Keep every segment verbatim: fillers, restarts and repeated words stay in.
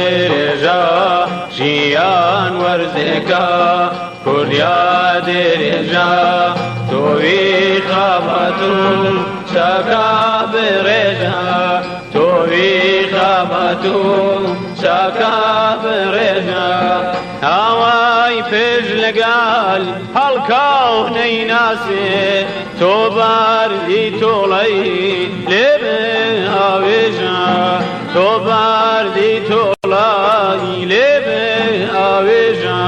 درێژە ژیان وەرزێکە کوردیا درێژە تۆوی خەبەت و چەکە بڕێژە تۆوی خەبەت و چەکە بڕێژە ئاوای پێش لەگەڵ هەڵکەوت نەیناسێ تۆ بەردی تۆڵەی لێبێ ئاوێژە تۆ بەردی تۆڵەی لێبێ ئاوێژە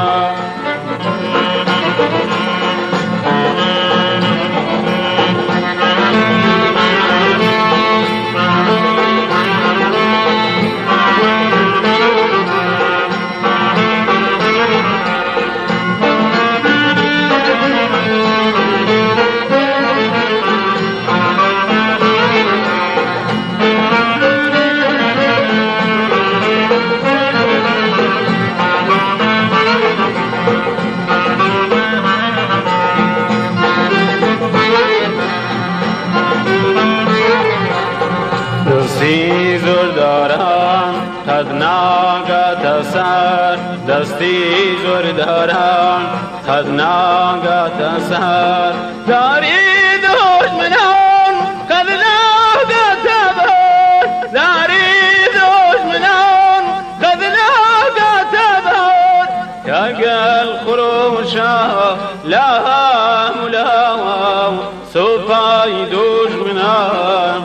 دستی زور دارم قد ناگت سر دستی زور دارم قد ناگت سر داری دشمنان قد ناگت بر داری دشمنان قد ناگت بر کگل خروشا لهم لهم سوپای دشمنان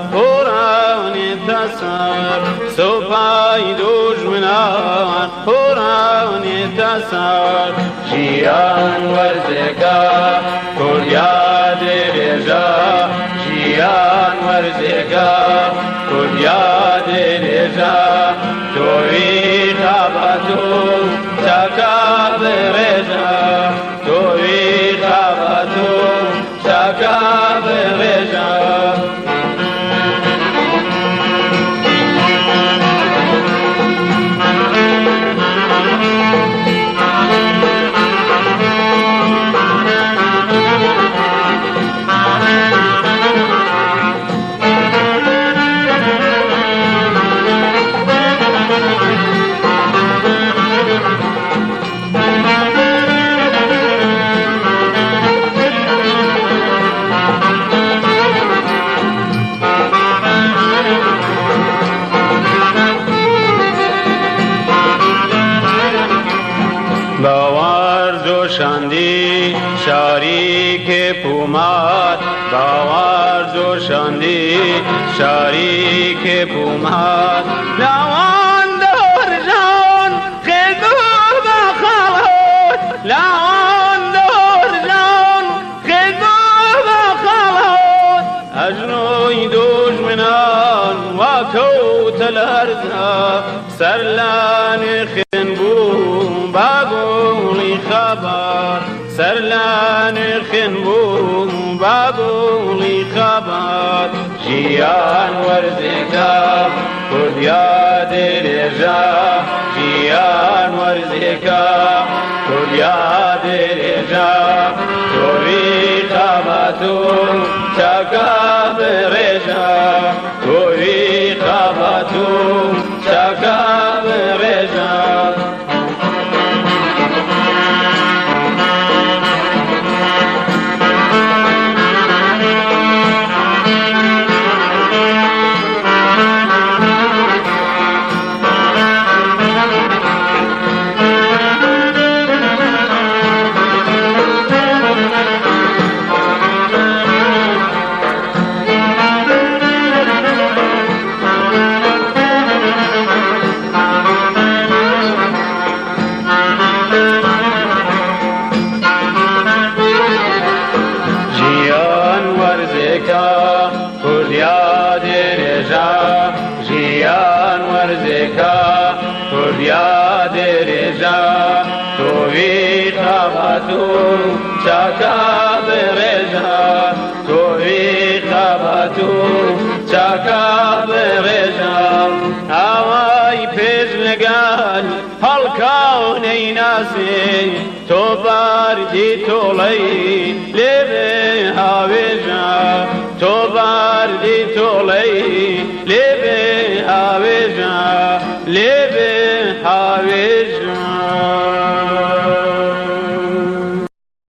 سوپای دشمنان قرآن تسر ژیان وەرزێکە کوردیا درێژە ژیان وەرزێکە کوردیا درێژە تۆوی خەبەت و چەکە بڕێژە تۆوی خەبەت و چەکە بڕێژە باور جوشاندی شریک پوماد باور جوشاندی شریک پوماد لوان دور جان خیدو بخلات لوان دور جان خیدو بخلات اجنوی دشمنان و کوت الارض سرلان خنبو باقولی خبر سرلان خنبو باقولی خبر ژیان وەرزێکە کوردیا درێژە ژیان وەرزێکە کوردیا درێژە تۆوی خەبەت و چەکە بڕێژە تۆوی خەبەت و چەکە بڕێژە کوردیا درێژە ژیان وەرزێکە کوردیا درێژە تۆوی خەبەت و چەکە بڕێژە تۆوی خەبەت و چەکە بڕێژە ئاوای پێش لەگەڵ هەڵکەوت نەیناسێ تۆ بەردی تۆڵەی لێبێ هاوێژە تۆ بەردی تۆڵەی لێبێ هاوێژە لێ